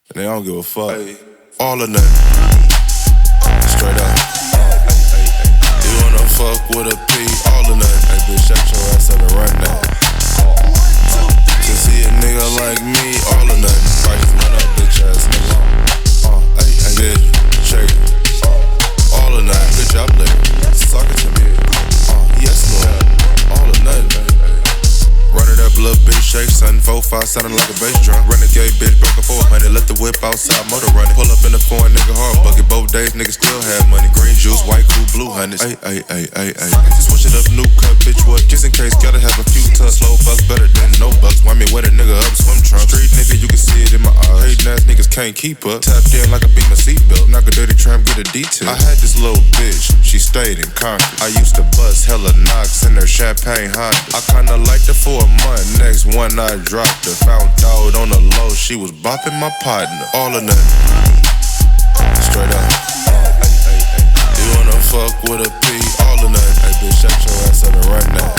and they don't give a fuck. All or nothing. Straight up. You wanna fuck with a P? All or nothing. Hey, bitch, shut your ass up and run that. To see a nigga like me, all or nothing. Prices run up, bitch ass nigga. Hey, bitch, shake it. All or nothing, bitch, I'm lit. Suck it to me. Yes, Lord. All or nothing. Run it up, little bitch, shake something. 4-5 sounding like a bass drum. Renegade bitch, broke a 400. Let the whip outside, motor running. Pull up in the foreign nigga hard bucket. Both days, niggas still have money. Green juice, white cool, blue hundreds. Ay. Switch it up, new cut, bitch, what? Just in case, gotta have a few tucks. Slow bucks better than no bucks. Why me wet a nigga up, swim trunk. Street nigga, you can see it in my eyes. Hating ass niggas can't keep up. Tapped in like a beat my seatbelt. Knock a dirty tramp, get a detail. I had this little bitch, she stayed in Concord. I used to bust hella knocks in her champagne Honda. I kinda liked her for a month. Next one I dropped her. Found out on the low, she was bopping my partner. All or nothing. Straight up. You wanna fuck with a P? All or nothing. Hey, bitch, shut your ass up and run that.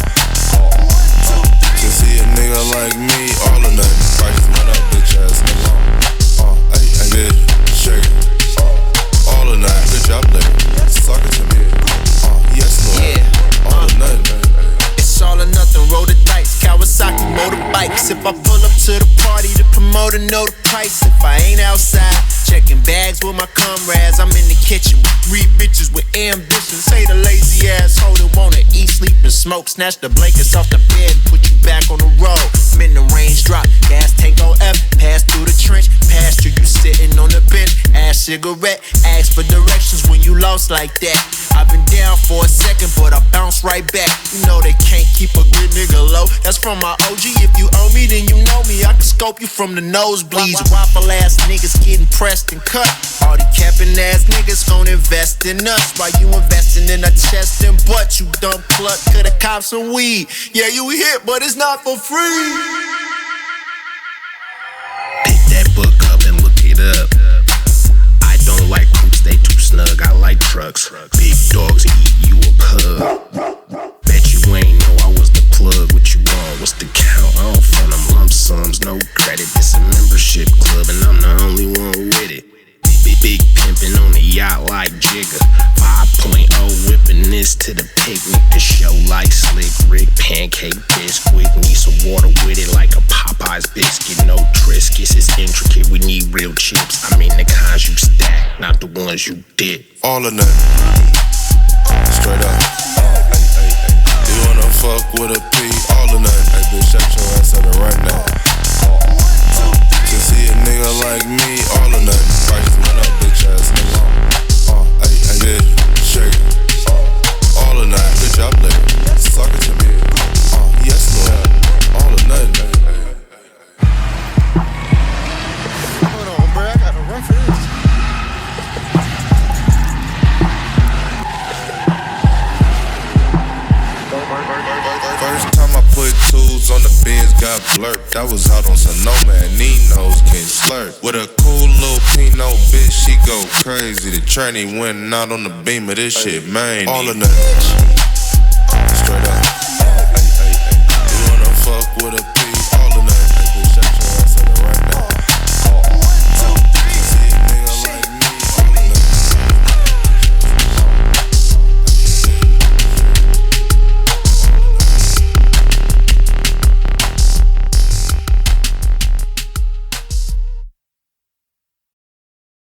To see a nigga like me, all or nothing. Prices run up, bitch ass nigga. Hey, bitch, shake it. All or nothing, bitch, I'm lit. Suck it to me. Yes, Lord. Yeah. All or nothing. It's all or nothing, roll the dice. Kawasaki motorbikes. If I pull up to the party, the promoter know the price. If I ain't outside, checking bags with my comrades. I'm in the kitchen with 3 bitches with ambition. Say the lazy asshole that wanna eat, sleep, and smoke. Snatch the blankets off the bed and put you back on the road. I'm in the range drop, gas tank on F. Pass through the trench, past you sitting on the bench. Ass cigarette, ask for directions when you lost like that. I've been down for a second, but I bounce right back. You know they can't keep a good nigga low. That's from my OG. If you owe me, then you know me. I can scope you from the nosebleeds. Waffle ass niggas getting pressed and cut. All the capping ass niggas gon' invest in us. While you investing in a chest and butt, you dumb cluck. Coulda cop some weed. Yeah, you hit, but it's not for free. Pick that book up and look it up. I don't like coops, they too snug. I like trucks. Big dogs eat you a pug. Bet you ain't know I was the plug. What you want? What's the count? I don't front them lump sums, no credit. This a membership club and I'm the only one with it. Big pimpin' on the yacht like Jigga. 5.0 whipping this to the picnic. The show like Slick Rick, pancake biscuit. Need some water with it like a Popeye's biscuit. No Triscuits, it's intricate. We need real chips. I mean the kinds you stack, not the ones you dip. All or nothing. Straight up. You wanna fuck with a P? All or nothing. Hey, bitch, shut your ass up and run that. To see a nigga like me, all or nothing. Prices run up, bitch ass nigga. Hey, bitch, shake it. All or nothing, bitch, I'm lit. Suck it to me. Yes, Lord. All or nothing. Hold on, bro, I gotta run for this. First time I put tools on the Benz, got blurred. That was out on Sonoma and Nino's can slurp. With a cool little Pinot bitch, she go crazy. The tranny went out on the beam of this shit, man. All or nothing. Straight up. You wanna fuck with a